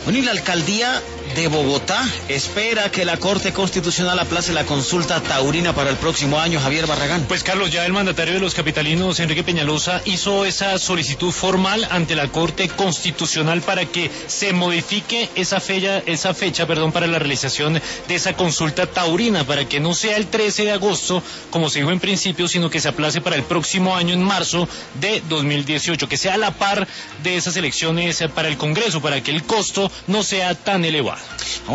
Bueno, y la alcaldía de Bogotá espera que la Corte Constitucional aplace la consulta taurina para el próximo año. Javier Barragán. Pues Carlos, ya el mandatario de los capitalinos, Enrique Peñalosa, hizo esa solicitud formal ante la Corte Constitucional para que se modifique esa fecha para la realización de esa consulta taurina, para que no sea el 13 de agosto, como se dijo en principio, sino que se aplace para el próximo año, en marzo de 2018, que sea a la par de esas elecciones para el Congreso, para que el costo no sea tan elevado.